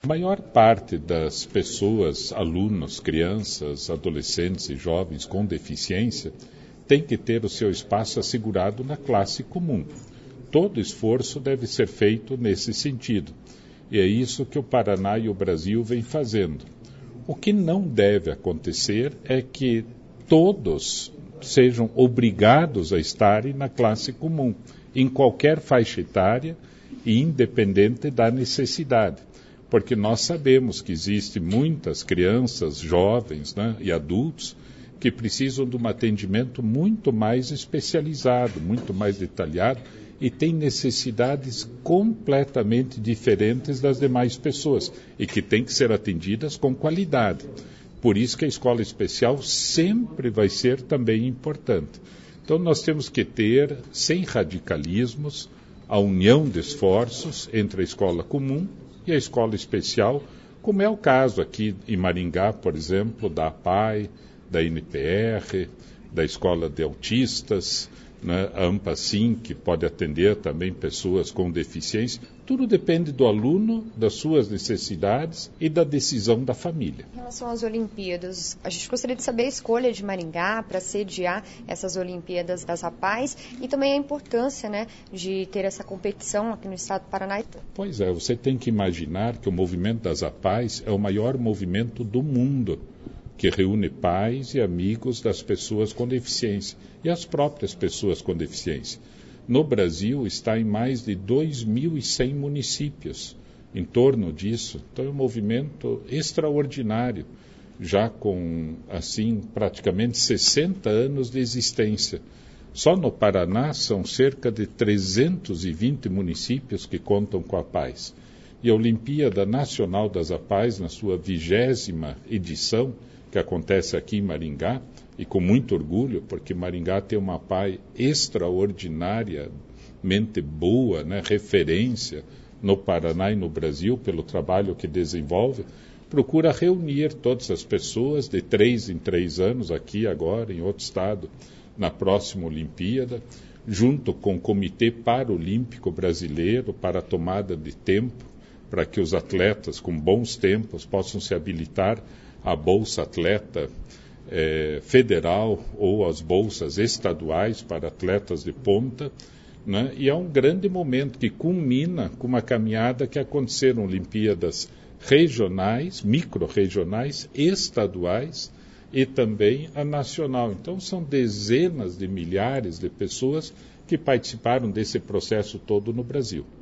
A maior parte das pessoas, alunos, crianças, adolescentes e jovens com deficiência tem que ter o seu espaço assegurado na classe comum. Todo esforço deve ser feito nesse sentido. E é isso que o Paraná e o Brasil vêm fazendo. O que não deve acontecer é que todos sejam obrigados a estarem na classe comum, em qualquer faixa etária e independente da necessidade. Porque nós sabemos que existem muitas crianças, jovens, e adultos que precisam de um atendimento muito mais especializado, muito mais detalhado e têm necessidades completamente diferentes das demais pessoas e que têm que ser atendidas com qualidade. Por isso que a escola especial sempre vai ser também importante. Então nós temos que ter, sem radicalismos, a união de esforços entre a escola comum e a escola especial, como é o caso aqui em Maringá, por exemplo, da APAE, da NPR, da Escola de Autistas, a AMPACIM, que pode atender também pessoas com deficiência. Tudo depende do aluno, das suas necessidades e da decisão da família. Em relação às Olimpíadas, a gente gostaria de saber a escolha de Maringá para sediar essas Olimpíadas das APAES e também a importância, de ter essa competição aqui no estado do Paraná. Pois é, você tem que imaginar que o movimento das APAES é o maior movimento do mundo, que reúne pais e amigos das pessoas com deficiência e as próprias pessoas com deficiência. No Brasil está em mais de 2.100 municípios, em torno disso. Então é um movimento extraordinário, já com, praticamente 60 anos de existência. Só no Paraná são cerca de 320 municípios que contam com a APAES. E a Olimpíada Nacional das APAES, na sua 20ª edição, que acontece aqui em Maringá, e com muito orgulho, porque Maringá tem uma APAE extraordinariamente boa, referência no Paraná e no Brasil, pelo trabalho que desenvolve, procura reunir todas as pessoas de 3 em 3 anos, aqui agora, em outro estado, na próxima Olimpíada, junto com o Comitê Paralímpico Brasileiro, para a tomada de tempo, para que os atletas com bons tempos possam se habilitar a Bolsa Atleta Federal ou as bolsas estaduais para atletas de ponta, e é um grande momento que culmina com uma caminhada que aconteceram Olimpíadas regionais, micro-regionais, estaduais e também a nacional. Então são dezenas de milhares de pessoas que participaram desse processo todo no Brasil.